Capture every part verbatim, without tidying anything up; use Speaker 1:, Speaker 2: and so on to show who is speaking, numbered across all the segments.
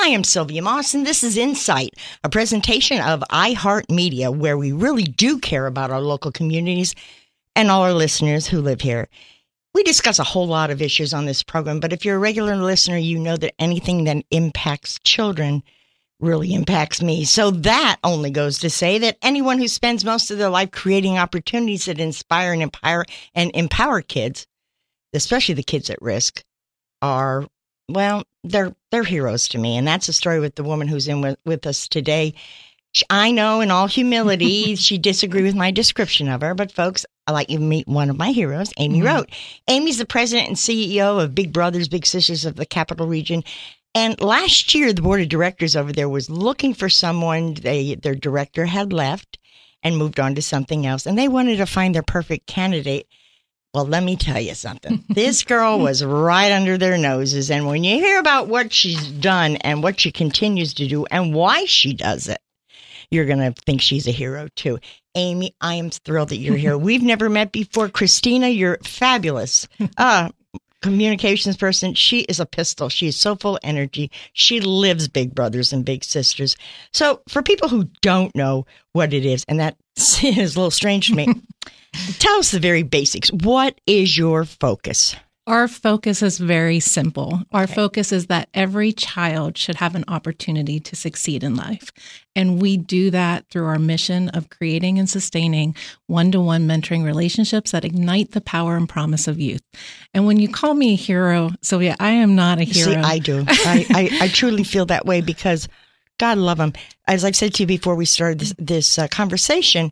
Speaker 1: I am Sylvia Moss, and this is Insight, a presentation of iHeartMedia, where we really do care about our local communities and all our listeners who live here. We discuss a whole lot of issues on this program, but if you're a regular listener, you know that anything that impacts children really impacts me. So that only goes to say that anyone who spends most of their life creating opportunities that inspire and empower and empower kids, especially the kids at risk, are, well, they're they're heroes to me. And that's a story with the woman who's in with, with us today. I know in all humility, she disagreed with my description of her, but folks, I'd like you to meet one of my heroes, Amy mm-hmm. Rote. Amy's the president and C E O of Big Brothers Big Sisters of the Capital Region. And last year, the board of directors over there was looking for someone. They, their director had left and moved on to something else, and they wanted to find their perfect candidate. Well, let me tell you something. This girl was right under their noses, and when you hear about what she's done and what she continues to do and why she does it, you're going to think she's a hero, too. Amy, I am thrilled that you're here. We've never met before. Christina, you're fabulous. Uh, communications person. She is a pistol. She is so full of energy. She lives Big Brothers and Big Sisters. So for people who don't know what it is, and that is a little strange to me, tell us the very basics. What is your focus?
Speaker 2: Our focus is very simple. Our okay. focus is that every child should have an opportunity to succeed in life. And we do that through our mission of creating and sustaining one-to-one mentoring relationships that ignite the power and promise of youth. And when you call me a hero, Sylvia, I am not a hero.
Speaker 1: See, I do. I, I, I truly feel that way because God love them. As I've said to you before we started this, this uh, conversation,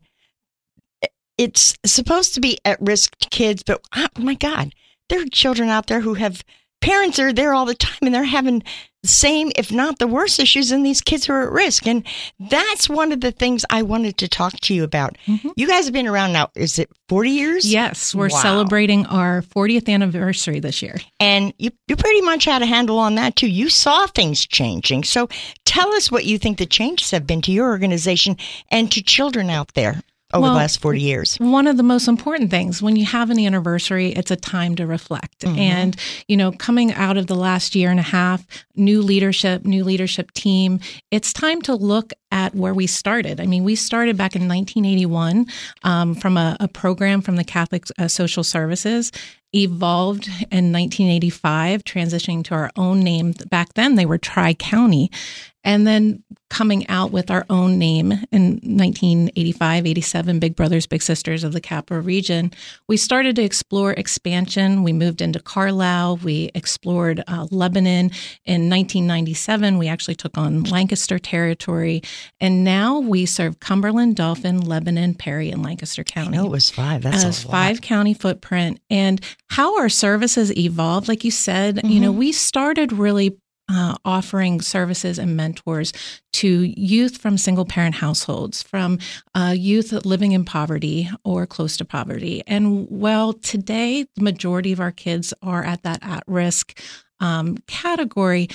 Speaker 1: it's supposed to be at-risk kids, but oh my God, there are children out there who have parents are there all the time and they're having the same, if not the worst issues than these kids who are at risk. And that's one of the things I wanted to talk to you about. Mm-hmm. You guys have been around now, is it forty years?
Speaker 2: Yes, we're
Speaker 1: wow.
Speaker 2: celebrating our fortieth anniversary this year.
Speaker 1: And you, you pretty much had a handle on that too. You saw things changing. So tell us what you think the changes have been to your organization and to children out there over well, the last forty years.
Speaker 2: One of the most important things, when you have an anniversary, it's a time to reflect. Mm-hmm. And, you know, coming out of the last year and a half, new leadership, new leadership team, it's time to look at where we started. I mean, we started back in nineteen eighty-one um, from a, a program from the Catholic uh, Social Services, evolved in nineteen eighty-five, transitioning to our own name. Back then, they were Tri-County. And then coming out with our own name in nineteen eighty-five, eighty-seven, Big Brothers Big Sisters of the Capital Region, we started to explore expansion. We moved into Carlisle. We explored uh, Lebanon. In nineteen ninety-seven, we actually took on Lancaster territory. And now we serve Cumberland, Dauphin, Lebanon, Perry, and Lancaster County.
Speaker 1: I know it was five. That's a lot.
Speaker 2: Five county footprint. And how our services evolved, like you said, mm-hmm. you know, we started really Uh, offering services and mentors to youth from single-parent households, from uh, youth living in poverty or close to poverty. And well, today, the majority of our kids are at that at-risk um, category.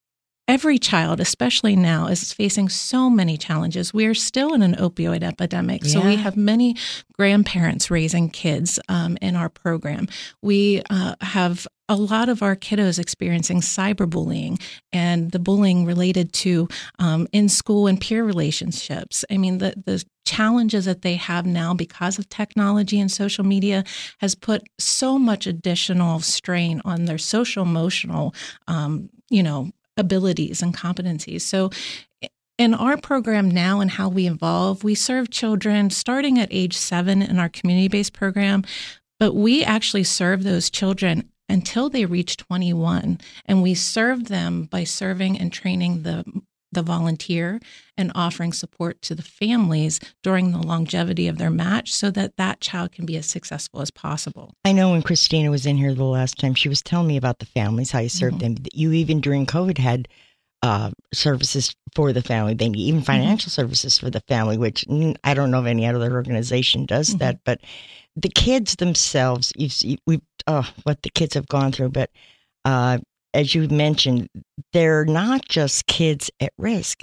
Speaker 2: Every child, especially now, is facing so many challenges. We are still in an opioid epidemic. Yeah. So we have many grandparents raising kids um, in our program. We uh, have a lot of our kiddos experiencing cyberbullying and the bullying related to um, in-school and peer relationships. I mean, the, the challenges that they have now because of technology and social media has put so much additional strain on their social, emotional, um, you know, abilities and competencies. So in our program now and how we evolve, we serve children starting at age seven in our community-based program, but we actually serve those children until they reach twenty-one. And we serve them by serving and training the the volunteer and offering support to the families during the longevity of their match so that that child can be as successful as possible.
Speaker 1: I know when Christina was in here the last time, she was telling me about the families, how you served mm-hmm. them. You even during COVID had uh, services for the family, they even financial mm-hmm. services for the family, which I don't know if any other organization does mm-hmm. that, but the kids themselves, you see, we oh, what the kids have gone through, but uh, as you mentioned, they're not just kids at risk.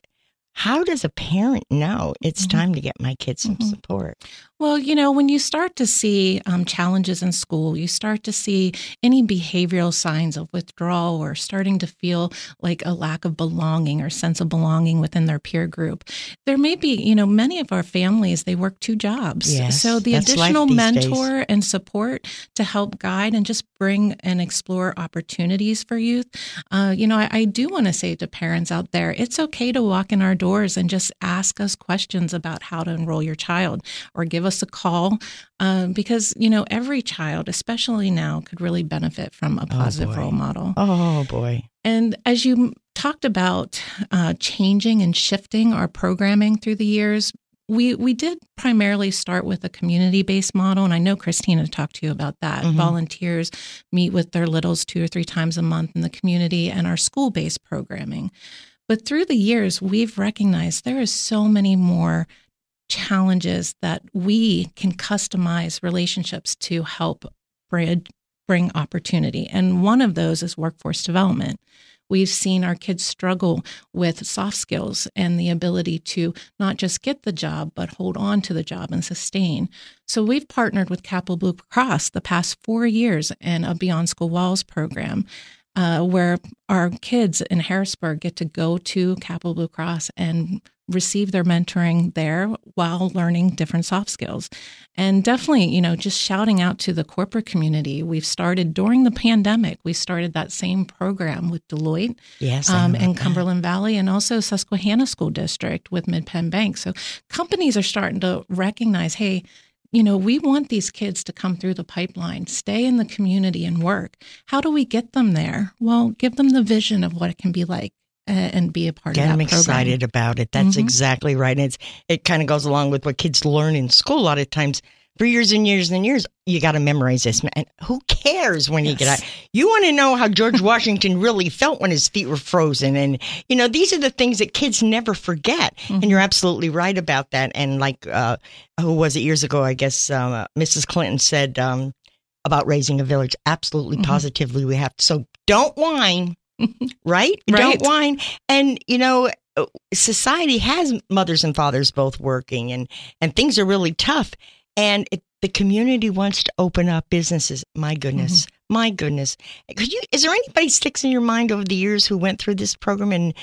Speaker 1: How does a parent know it's
Speaker 2: Mm-hmm.
Speaker 1: time to get my kids some
Speaker 2: Mm-hmm.
Speaker 1: support?
Speaker 2: Well, you know, when you start to see um, challenges in school, you start to see any behavioral signs of withdrawal or starting to feel like a lack of belonging or sense of belonging within their peer group. There may be, you know, many of our families, they work two jobs.
Speaker 1: Yes,
Speaker 2: so the
Speaker 1: that's life
Speaker 2: additional
Speaker 1: these
Speaker 2: mentor
Speaker 1: days.
Speaker 2: and support to help guide and just bring and explore opportunities for youth. Uh, you know, I, I do want to say to parents out there, it's okay to walk in our doors and just ask us questions about how to enroll your child or give us a call, um, because, you know, every child, especially now, could really benefit from a positive
Speaker 1: boy.
Speaker 2: role model.
Speaker 1: Oh, boy.
Speaker 2: And as you talked about uh, changing and shifting our programming through the years, we we did primarily start with a community-based model. And I know Christina talked to you about that.
Speaker 1: Mhm.
Speaker 2: Volunteers meet with their littles two or three times a month in the community, and our school-based programming. But through the years, we've recognized there is so many more challenges that we can customize relationships to help bring, bring opportunity. And one of those is workforce development. We've seen our kids struggle with soft skills and the ability to not just get the job, but hold on to the job and sustain. So we've partnered with Capital Blue Cross the past four years in a Beyond School Walls program, uh, where our kids in Harrisburg get to go to Capital Blue Cross and receive their mentoring there while learning different soft skills. And definitely, you know, just shouting out to the corporate community. We've started during the pandemic, we started that same program with Deloitte
Speaker 1: Yes, I
Speaker 2: um,
Speaker 1: know
Speaker 2: in
Speaker 1: about that.
Speaker 2: Cumberland Valley, and also Susquehanna School District with Mid-Penn Bank. So companies are starting to recognize, hey, you know, we want these kids to come through the pipeline, stay in the community and work. How do we get them there? Well, give them the vision of what it can be like and be a part
Speaker 1: Get
Speaker 2: of that
Speaker 1: them
Speaker 2: program.
Speaker 1: excited about it. That's
Speaker 2: Mhm.
Speaker 1: exactly right. And it's, it kind of goes along with what kids learn in school a lot of times. For years and years and years, you got to memorize this. And who cares when you get
Speaker 2: Yes.
Speaker 1: out? You want to know how George Washington really felt when his feet were frozen. And, you know, these are the things that kids never forget.
Speaker 2: Mm-hmm.
Speaker 1: And you're absolutely right about that. And like, uh, who was it years ago? I guess uh, Missus Clinton said um, about raising a village. Absolutely,
Speaker 2: Mhm.
Speaker 1: positively, we have to. So don't whine. Right?
Speaker 2: Right.
Speaker 1: Don't whine. And, you know, society has mothers and fathers both working, and, and things are really tough. And it, the community wants to open up businesses. My goodness.
Speaker 2: Mm-hmm.
Speaker 1: My goodness. Could you, is there anybody sticks in your mind over the years who went through this program? And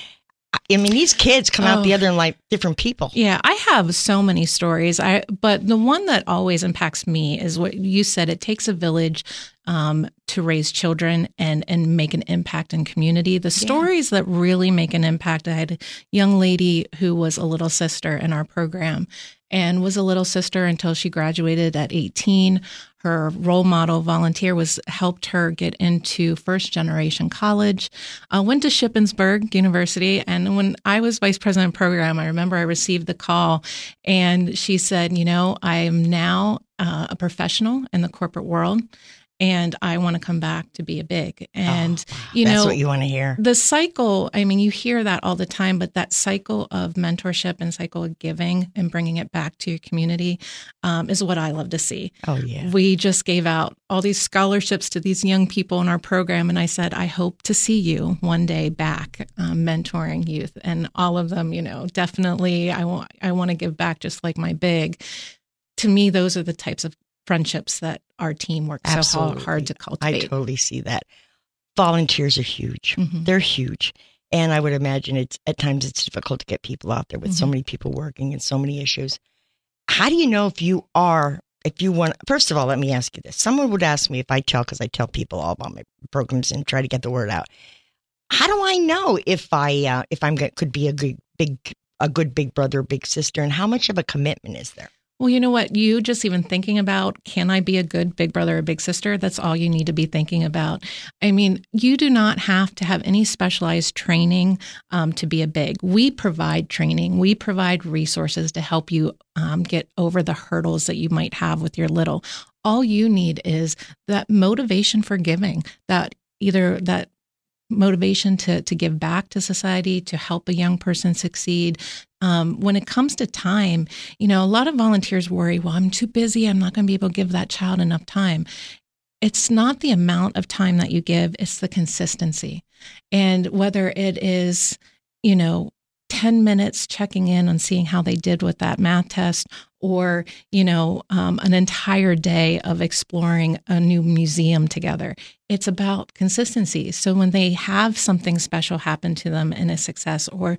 Speaker 1: I mean, these kids come out
Speaker 2: Oh.
Speaker 1: the other and like different people.
Speaker 2: Yeah, I have so many stories. I but the one that always impacts me is what you said. It takes a village um, to raise children and and make an impact in community. The stories that really make an impact. I had a young lady who was a little sister in our program, and was a little sister until she graduated at eighteen. Her role model volunteer was helped her get into first generation college, uh, went to Shippensburg University. And when I was vice president of program, I remember I received the call, and she said, you know, I am now uh, a professional in the corporate world, and I want to come back to be a big. And,
Speaker 1: Oh, wow.
Speaker 2: you
Speaker 1: That's
Speaker 2: know,
Speaker 1: what you want to hear.
Speaker 2: the cycle, I mean, you hear that all the time, but that cycle of mentorship and cycle of giving and bringing it back to your community um, is what I love to see.
Speaker 1: Oh, yeah.
Speaker 2: We just gave out all these scholarships to these young people in our program. And I said, I hope to see you one day back um, mentoring youth. And all of them, you know, definitely, I want, I want to give back just like my big. To me, those are the types of friendships that our team works so
Speaker 1: Absolutely.
Speaker 2: hard, hard to
Speaker 1: I
Speaker 2: cultivate.
Speaker 1: totally see that. Volunteers are huge.
Speaker 2: Mhm.
Speaker 1: They're huge. And I would imagine it's at times it's difficult to get people out there with so
Speaker 2: Mhm.
Speaker 1: many people working and so many issues. How do you know if you are, if you want, first of all, let me ask you this. Someone would ask me if I tell, because I tell people all about my programs and try to get the word out. How do I know if I, uh, if I'm go- could be a good, big, a good big brother, big sister, and how much of a commitment is there?
Speaker 2: Well, you know what? You just even thinking about, can I be a good big brother or big sister? That's all you need to be thinking about. I mean, you do not have to have any specialized training um, to be a big. We provide training. We provide resources to help you um, get over the hurdles that you might have with your little. All you need is that motivation for giving, that either that motivation to to give back to society, to help a young person succeed. Um, when it comes to time, you know, a lot of volunteers worry, well, I'm too busy. I'm not going to be able to give that child enough time. It's not the amount of time that you give, it's the consistency. And whether it is, you know, ten minutes checking in on seeing how they did with that math test, or, you know, um, an entire day of exploring a new museum together. It's about consistency. So when they have something special happen to them in a success, or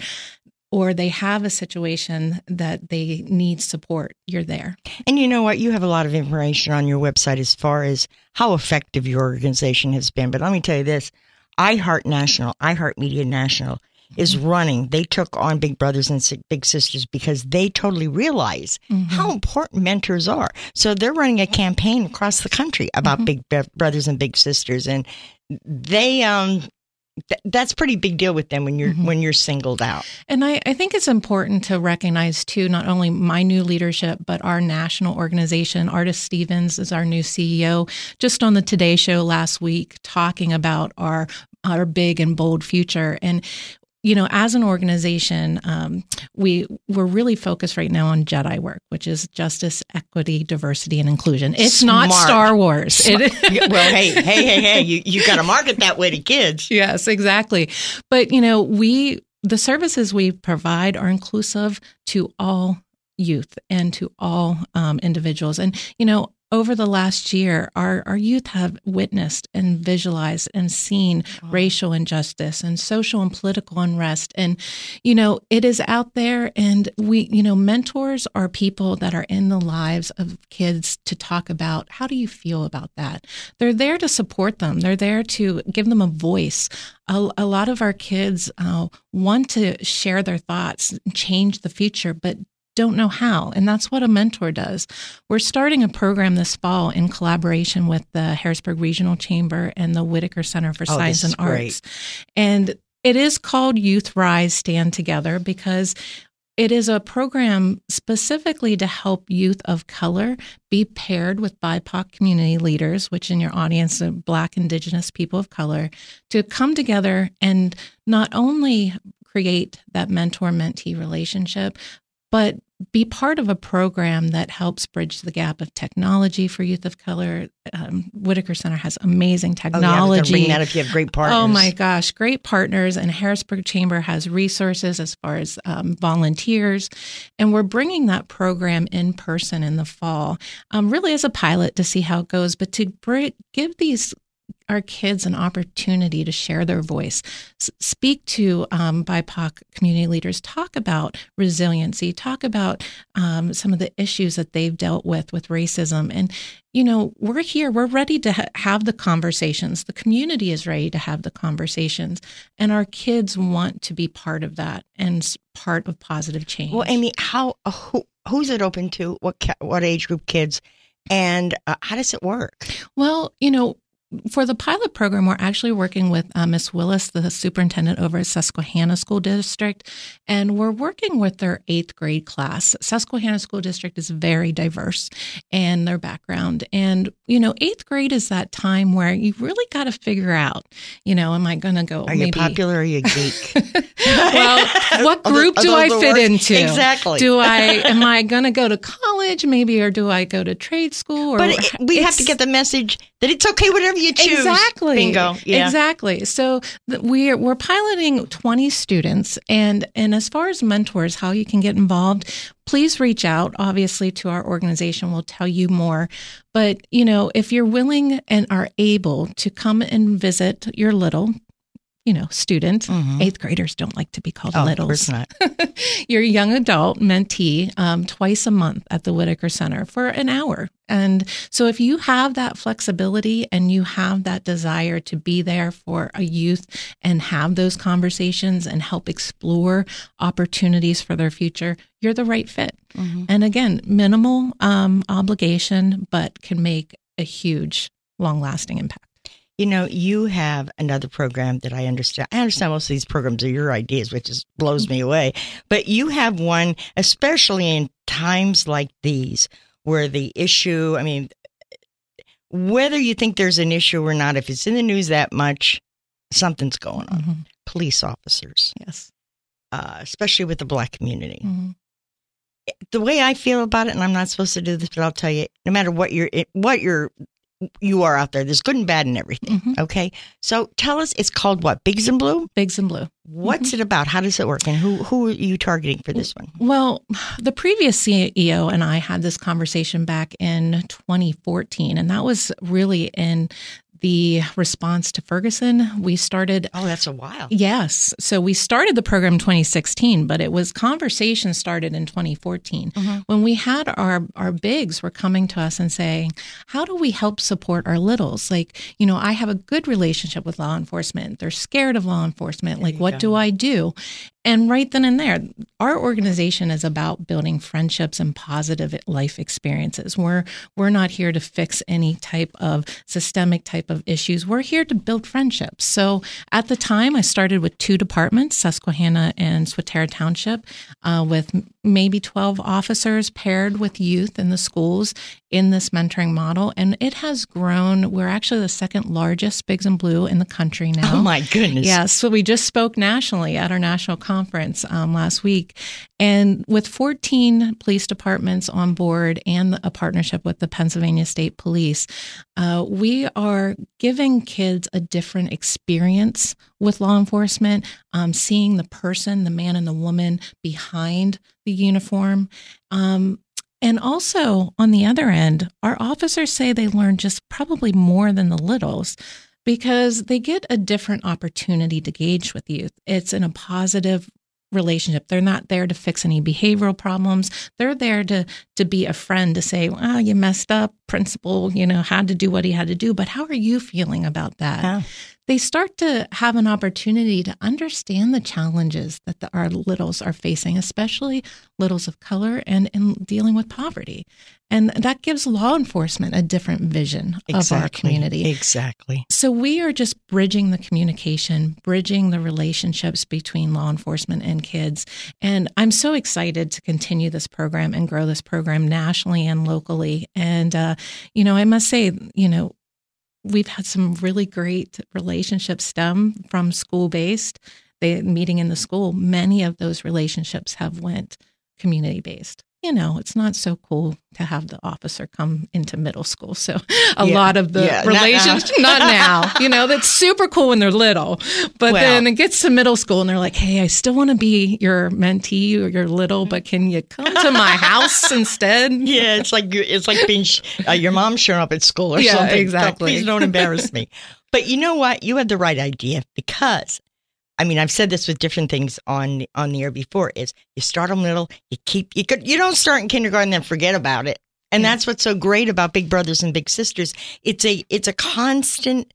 Speaker 2: or they have a situation that they need support, you're there.
Speaker 1: And you know what? You have a lot of information on your website as far as how effective your organization has been. But let me tell you this, iHeart National, iHeart Media National is mm-hmm. running. They took on Big Brothers and Big Sisters because they totally realize mm-hmm. how important mentors are. So they're running a campaign across the country about mm-hmm. Big Be- Brothers and Big Sisters. And they... um. Th- that's a pretty big deal with them when you're mm-hmm. when you're singled out.
Speaker 2: And I, I think it's important to recognize, too, not only my new leadership, but our national organization. Artis Stevens is our new C E O, just on the Today Show last week, talking about our our big and bold future. And you know, as an organization, um, we, we're really focused right now on Jedi work, which is justice, equity, diversity, and inclusion. It's
Speaker 1: Smart.
Speaker 2: not Star Wars.
Speaker 1: Smart. It, well, hey, hey, hey, hey, you, you got to market that way to kids.
Speaker 2: Yes, exactly. But, you know, we, the services we provide are inclusive to all youth and to all um, individuals. And, you know, over the last year, our, our youth have witnessed and visualized and seen wow. racial injustice and social and political unrest. And, you know, it is out there. And we, you know, mentors are people that are in the lives of kids to talk about, how do you feel about that? They're there to support them. They're there to give them a voice. A, a lot of our kids uh, want to share their thoughts, change the future, but don't know how. And that's what a mentor does. We're starting a program this fall in collaboration with the Harrisburg Regional Chamber and the Whitaker Center for
Speaker 1: oh,
Speaker 2: Science and
Speaker 1: great.
Speaker 2: Arts. And it is called Youth Rise Stand Together because it is a program specifically to help youth of color be paired with B I P O C community leaders, which in your audience are Black, Indigenous people of color, to come together and not only create that mentor-mentee relationship, but be part of a program that helps bridge the gap of technology for youth of color. Um, Whitaker Center has amazing technology.
Speaker 1: Oh, yeah, bring that if you have great partners.
Speaker 2: Oh my gosh, great partners. And Harrisburg Chamber has resources as far as um, volunteers. And we're bringing that program in person in the fall, um, really as a pilot to see how it goes, but to br- give these our kids an opportunity to share their voice, S- speak to um, B I P O C community leaders, talk about resiliency, talk about um, some of the issues that they've dealt with with racism. And, you know, we're here, we're ready to ha- have the conversations. The community is ready to have the conversations. And our kids want to be part of that and part of positive change.
Speaker 1: Well, Amy, how uh, who, who's it open to? What ca- what age group kids? And uh, how does it work?
Speaker 2: Well, you know, for the pilot program, we're actually working with uh, Miss Willis, the superintendent over at Susquehanna School District, and we're working with their eighth grade class. Susquehanna School District is very diverse in their background. And, you know, eighth grade is that time where you really got to figure out, you know, am I going to go?
Speaker 1: Are
Speaker 2: maybe...
Speaker 1: you popular or are you a geek?
Speaker 2: Well, what group do I fit words? into?
Speaker 1: Exactly.
Speaker 2: Do I, am I going to go to college maybe, or do I go to trade school? Or
Speaker 1: but it, we have to get the message that it's okay, whatever you choose.
Speaker 2: Exactly.
Speaker 1: Bingo. Yeah.
Speaker 2: Exactly. So th- we're we're piloting twenty students, and and as far as mentors, how you can get involved, please reach out. Obviously, to our organization, we'll tell you more. But you know, if you're willing and are able to come and visit your little, you know, student. Mm-hmm. Eighth graders don't like to be called
Speaker 1: oh,
Speaker 2: littles.
Speaker 1: Of course not.
Speaker 2: Your young adult mentee um, twice a month at the Whitaker Center for an hour. And so if you have that flexibility and you have that desire to be there for a youth and have those conversations and help explore opportunities for their future, you're the right fit. Mm-hmm. And again, minimal um, obligation, but can make a huge, long-lasting impact.
Speaker 1: You know, you have another program that I understand. I understand most of these programs are your ideas, which just blows me away. But you have one, especially in times like these, where the issue, I mean, whether you think there's an issue or not, if it's in the news that much, something's going on. Mm-hmm. Police officers.
Speaker 2: Yes.
Speaker 1: Uh, especially with the Black community.
Speaker 2: Mm-hmm.
Speaker 1: The way I feel about it, and I'm not supposed to do this, but I'll tell you, no matter what your what your you are out there. There's good and bad in everything. Mm-hmm. Okay. So tell us, it's called what? Bigs and Blue?
Speaker 2: Bigs and Blue.
Speaker 1: What's mm-hmm. it about? How does it work? And who, who are you targeting for this one?
Speaker 2: Well, the previous C E O and I had this conversation back in twenty fourteen, and that was really in the response to Ferguson. We started...
Speaker 1: Oh, that's a while.
Speaker 2: Yes. So we started the program in twenty sixteen, but it was conversation started in twenty fourteen. Mm-hmm. When we had our, our bigs were coming to us and saying, how do we help support our littles? Like, you know, I have a good relationship with law enforcement. They're scared of law enforcement. There like, what go. do I do? And right then and there, our organization is about building friendships and positive life experiences. We're we're not here to fix any type of systemic type of issues. We're here to build friendships. So at the time, I started with two departments, Susquehanna and Swatara Township, uh, with maybe twelve officers paired with youth in the schools in this mentoring model. And it has grown. We're actually the second largest Bigs and Blue in the country now.
Speaker 1: Oh, my goodness.
Speaker 2: Yes. So we just spoke nationally at our national conference um, last week. And with fourteen police departments on board and a partnership with the Pennsylvania State Police, uh, we are giving kids a different experience with law enforcement, um, seeing the person, the man and the woman behind the uniform. Um, and also, on the other end, our officers say they learn just probably more than the littles, because they get a different opportunity to engage with youth. It's in a positive relationship. They're not there to fix any behavioral problems. They're there to to be a friend, to say, well, you messed up, principal, you know, had to do what he had to do, but how are you feeling about that? Yeah. They start to have an opportunity to understand the challenges that the, our littles are facing, especially littles of color and in dealing with poverty. And that gives law enforcement a different vision
Speaker 1: exactly,
Speaker 2: of our community.
Speaker 1: Exactly.
Speaker 2: So we are just bridging the communication, bridging the relationships between law enforcement and kids. And I'm so excited to continue this program and grow this program nationally and locally. And, uh, you know, I must say, you know, we've had some really great relationships stem from school-based. They meeting in the school. Many of those relationships have went community-based. You know, it's not so cool to have the officer come into middle school. So a yeah, lot of the yeah, relations, not, not now, you know, that's super cool when they're little. But well, then it gets to middle school and they're like, hey, I still want to be your mentee or your little, but can you come to my house instead?
Speaker 1: Yeah, it's like it's like being uh, your mom showing up at school or
Speaker 2: yeah,
Speaker 1: something.
Speaker 2: Exactly.
Speaker 1: So please don't embarrass me. But you know what? You had the right idea, because I mean, I've said this with different things on on the air before, is you start them little, you keep, you could, you don't start in kindergarten and then forget about it. And yeah. that's what's so great about Big Brothers and Big Sisters. It's a, it's a constant,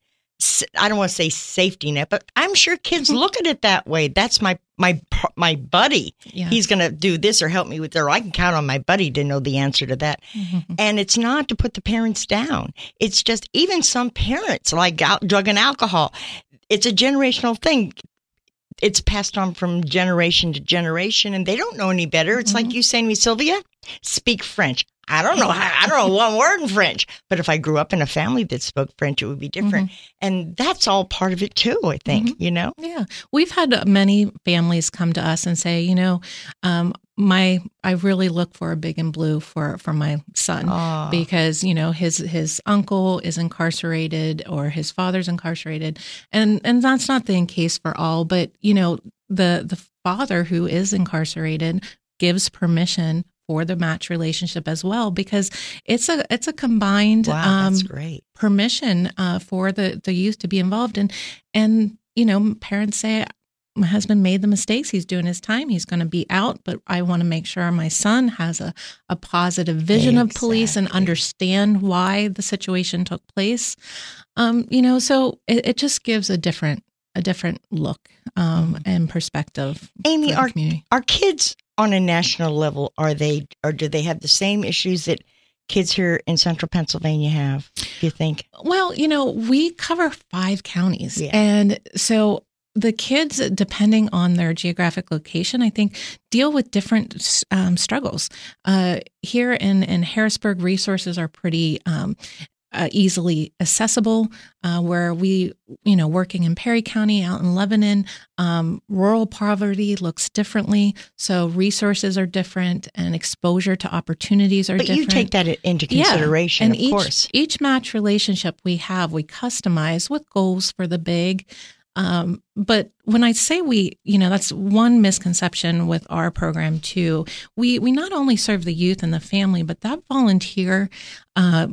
Speaker 1: I don't want to say safety net, but I'm sure kids look at it that way. That's my, my, my buddy. Yeah. He's going to do this or help me with that. Or I can count on my buddy to know the answer to that. Mm-hmm. And it's not to put the parents down. It's just, even some parents like drug and alcohol, it's a generational thing. It's passed on from generation to generation, and they don't know any better. It's mm-hmm. like you saying to me, Sylvia, speak French. I don't know. I don't know one word in French. But if I grew up in a family that spoke French, it would be different. Mm-hmm. And that's all part of it too, I think, mm-hmm. you know?
Speaker 2: Yeah. We've had many families come to us and say, you know, um, my I really look for a Big and Blue for, for my son oh. because, you know, his his uncle is incarcerated or his father's incarcerated. And and that's not the case for all. But, you know, the the father who is incarcerated gives permission for the match relationship as well, because it's a it's a combined
Speaker 1: wow, that's um, great.
Speaker 2: permission uh, for the, the youth to be involved in. And, you know, parents say, my husband made the mistakes. He's doing his time. He's going to be out, but I want to make sure my son has a, a positive vision exactly. of police and understand why the situation took place. Um, you know, so it, it just gives a different a different look um, and perspective.
Speaker 1: Amy,
Speaker 2: for the
Speaker 1: are
Speaker 2: community.
Speaker 1: Are kids on a national level, are they, or do they have the same issues that kids here in central Pennsylvania have, do you think?
Speaker 2: Well, you know, we cover five counties.
Speaker 1: Yeah.
Speaker 2: And so the kids, depending on their geographic location, I think, deal with different um, struggles. Uh, here in, in Harrisburg, resources are pretty um, uh, easily accessible, uh, where we, you know, working in Perry County, out in Lebanon, um, rural poverty looks differently. So resources are different and exposure to opportunities are
Speaker 1: but
Speaker 2: different.
Speaker 1: But you take that into consideration,
Speaker 2: yeah. and
Speaker 1: of
Speaker 2: each,
Speaker 1: course.
Speaker 2: Each match relationship we have, we customize with goals for the big. Um, but when I say we, you know, that's one misconception with our program too. We we not only serve the youth and the family, but that volunteer, uh,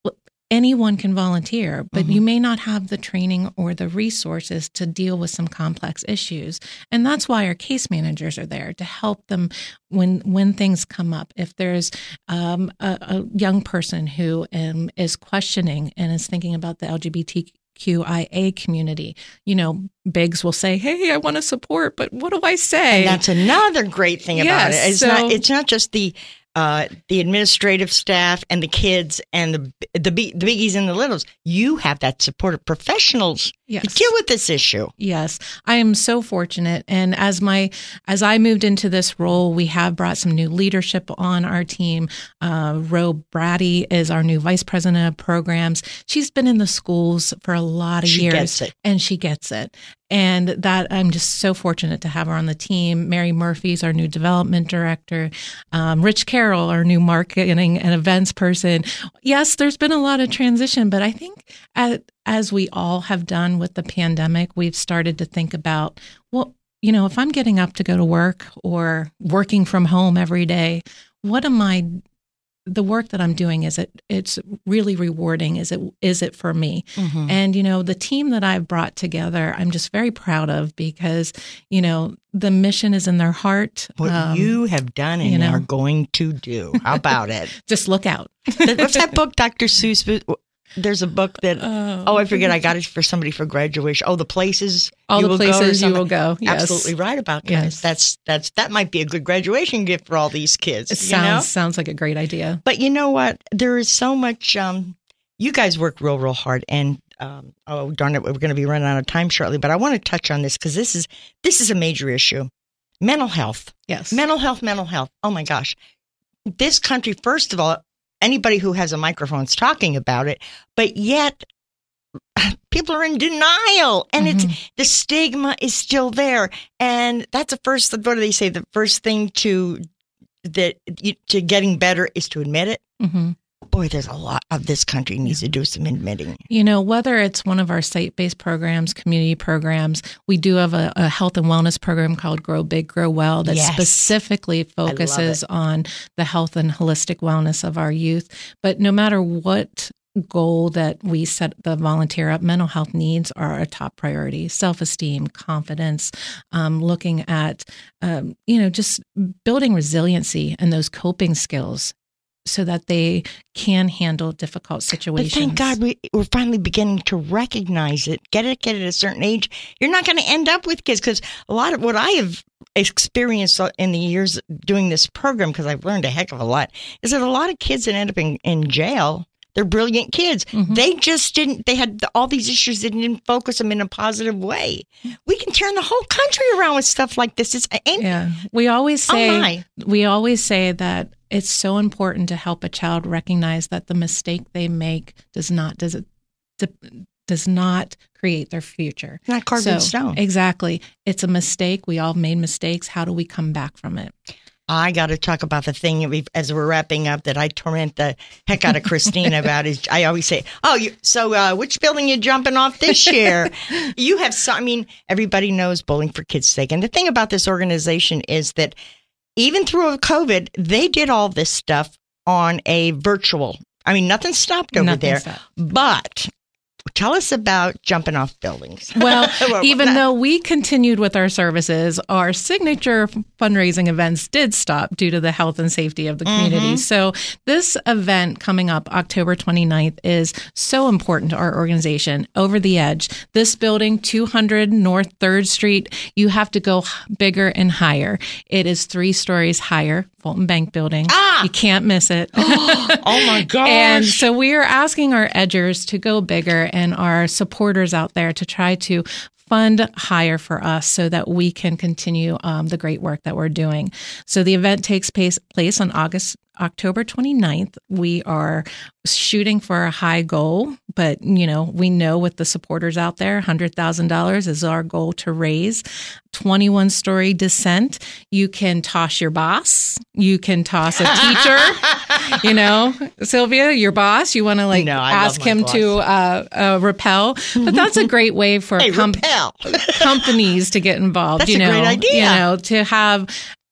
Speaker 2: anyone can volunteer, but mm-hmm. you may not have the training or the resources to deal with some complex issues. And that's why our case managers are there to help them when when things come up. If there's um, a, a young person who um, is questioning and is thinking about the L G B T Q I A community, you know, Biggs will say, "Hey, I want to support, but what do I say?"
Speaker 1: And that's another great thing about
Speaker 2: yes,
Speaker 1: it. It's
Speaker 2: so,
Speaker 1: not. It's not just the uh, the administrative staff and the kids and the the, big, the biggies and the littles. You have that support of professionals
Speaker 2: yes.
Speaker 1: to deal with this issue.
Speaker 2: Yes, I am so fortunate. And as my as I moved into this role, we have brought some new leadership on our team. Uh, Ro Brady is our new vice president of programs. She's been in the schools for a lot of
Speaker 1: she
Speaker 2: years,
Speaker 1: gets it.
Speaker 2: and she gets it. And that I'm just so fortunate to have her on the team. Mary Murphy's our new development director. Um, Rich Carroll, our new marketing and events person. Yes, there's been a lot of transition, but I think as, as we all have done with the pandemic, we've started to think about, well, you know, if I'm getting up to go to work or working from home every day, what am I the work that I'm doing, is it, it's really rewarding? Is it, is it for me? Mm-hmm. And, you know, the team that I've brought together, I'm just very proud of because, you know, the mission is in their heart.
Speaker 1: What um, you have done and you know, are going to do. How about it?
Speaker 2: Just look out.
Speaker 1: What's that book, Doctor Seuss? There's a book that, oh, oh I forget, I got it for somebody for graduation. Oh, the places
Speaker 2: All
Speaker 1: you
Speaker 2: the
Speaker 1: will
Speaker 2: places
Speaker 1: go
Speaker 2: you will go. Yes.
Speaker 1: Absolutely right about that.
Speaker 2: Yes.
Speaker 1: That's, that's, that might be a good graduation gift for all these kids.
Speaker 2: It
Speaker 1: you
Speaker 2: sounds,
Speaker 1: know?
Speaker 2: sounds like a great idea.
Speaker 1: But you know what? There is so much, um, you guys work real, real hard. And, um, oh, darn it, we're going to be running out of time shortly. But I want to touch on this because this is, this is a major issue. Mental health.
Speaker 2: Yes.
Speaker 1: Mental health, mental health. Oh my gosh. This country, first of all, anybody who has a microphone is talking about it, but yet people are in denial, and mm-hmm. it's the stigma is still there. And that's the first. What do they say? The first thing to that to getting better is to admit it. Mm-hmm. Boy, there's a lot of this country needs to do some admitting.
Speaker 2: You know, whether it's one of our site-based programs, community programs, we do have a, a health and wellness program called Grow Big, Grow Well that yes. specifically focuses on the health and holistic wellness of our youth. But no matter what goal that we set the volunteer up, mental health needs are a top priority. Self-esteem, confidence, um, looking at, um, you know, just building resiliency and those coping skills so that they can handle difficult situations.
Speaker 1: But thank God we, we're finally beginning to recognize it. Get it, get it at a certain age. You're not going to end up with kids, because a lot of what I have experienced in the years doing this program, because I've learned a heck of a lot, is that a lot of kids that end up in, in jail, they're brilliant kids. Mm-hmm. They just didn't, they had all these issues that didn't focus them in a positive way. We can turn the whole country around with stuff like this. It's ain't,
Speaker 2: yeah. We always say,
Speaker 1: oh my.
Speaker 2: we always say that it's so important to help a child recognize that the mistake they make does not, does it, does not create their future.
Speaker 1: It's not carved
Speaker 2: so,
Speaker 1: in stone.
Speaker 2: Exactly. It's a mistake. We all made mistakes. How do we come back from it?
Speaker 1: I got to talk about the thing we've, as we're wrapping up that I torment the heck out of Christine about is I always say, oh, you, so uh, which building you jumping off this year? You have some, I mean, everybody knows Bowling for Kids' Sake. And the thing about this organization is that even through COVID, they did all this stuff on a virtual. I mean, nothing stopped over
Speaker 2: nothing
Speaker 1: there.
Speaker 2: Stopped.
Speaker 1: But tell us about jumping off buildings.
Speaker 2: Well, even though we continued with our services, our signature fundraising events did stop due to the health and safety of the community. Mm-hmm. So this event coming up October twenty-ninth is so important to our organization. Over the Edge, this building, two hundred North third Street, you have to go bigger and higher. It is three stories higher. Fulton Bank building.
Speaker 1: Ah!
Speaker 2: You can't miss it.
Speaker 1: Oh my gosh.
Speaker 2: And so we are asking our edgers to go bigger and our supporters out there to try to fund higher for us so that we can continue um, the great work that we're doing. So the event takes place, place on August October twenty-ninth. We are shooting for a high goal, but, you know, we know with the supporters out there, one hundred thousand dollars is our goal to raise. twenty-one story descent. You can toss your boss. You can toss a teacher. You know, Sylvia, your boss, you want to like
Speaker 1: no,
Speaker 2: ask him
Speaker 1: boss.
Speaker 2: to uh, uh, rappel. But that's a great way for
Speaker 1: hey,
Speaker 2: com- companies to get involved.
Speaker 1: That's
Speaker 2: you
Speaker 1: a
Speaker 2: know,
Speaker 1: great idea.
Speaker 2: You know, to have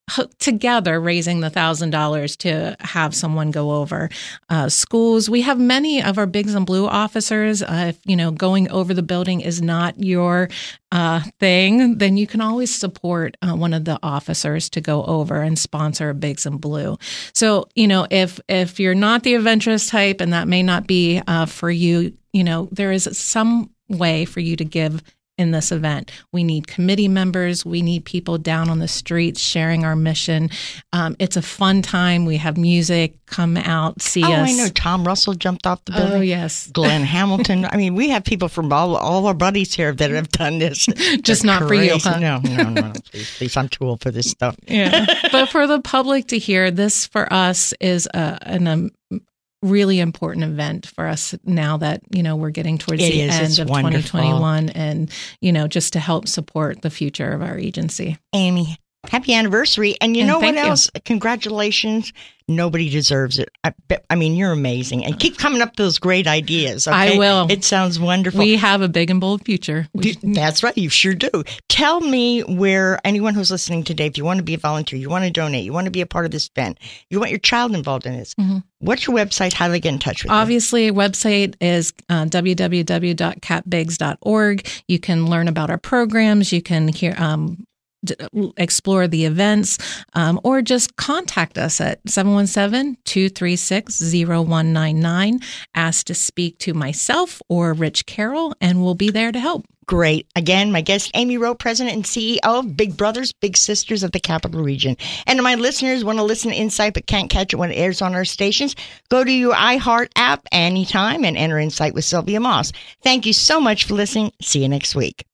Speaker 2: together raising the thousand dollars to have someone go over uh, schools. We have many of our Bigs and Blue officers. Uh, if you know going over the building is not your uh, thing, then you can always support uh, one of the officers to go over and sponsor Bigs and Blue. So you know if if you're not the adventurous type and that may not be uh, for you, you know there is some way for you to give in this event. We need committee members. We need people down on the streets sharing our mission. Um, it's a fun time. We have music. Come out, see
Speaker 1: oh,
Speaker 2: us.
Speaker 1: Oh, I know. Tom Russell jumped off the building.
Speaker 2: Oh, yes.
Speaker 1: Glenn Hamilton. I mean, we have people from all, all our buddies here that have done this.
Speaker 2: Just
Speaker 1: They're
Speaker 2: not
Speaker 1: crazy.
Speaker 2: for you, huh?
Speaker 1: No, no, no. no. Please, please, I'm too old for this stuff.
Speaker 2: Yeah. But for the public to hear, this for us is a, an um, really important event for us now that, you know, we're getting towards
Speaker 1: it
Speaker 2: the
Speaker 1: is.
Speaker 2: end
Speaker 1: It's
Speaker 2: of
Speaker 1: wonderful.
Speaker 2: twenty twenty-one and, you know, just to help support the future of our agency.
Speaker 1: Amy, happy anniversary. And you
Speaker 2: And
Speaker 1: know what
Speaker 2: thank you.
Speaker 1: else? Congratulations. Nobody deserves it. I, bet- I mean, you're amazing. And keep coming up with those great ideas. Okay?
Speaker 2: I will.
Speaker 1: It sounds wonderful.
Speaker 2: We have a big and bold future. We
Speaker 1: Do- That's right. You sure do. Tell me where anyone who's listening today, if you want to be a volunteer, you want to donate, you want to be a part of this event, you want your child involved in this,
Speaker 2: Mhm.
Speaker 1: what's your website? How do they get in touch with you?
Speaker 2: Obviously, website is uh, w w w dot cat bigs dot org. You can learn about our programs. You can hear um, d- explore the events, um, or just contact us at seven one seven, two three six, zero one nine nine. Ask to speak to myself or Rich Carroll, and we'll be there to help.
Speaker 1: Great. Again, my guest, Amy Rowe, President and C E O of Big Brothers, Big Sisters of the Capital Region. And to my listeners, want to listen to Insight but can't catch it when it airs on our stations, go to your iHeart app anytime and enter Insight with Sylvia Moss. Thank you so much for listening. See you next week.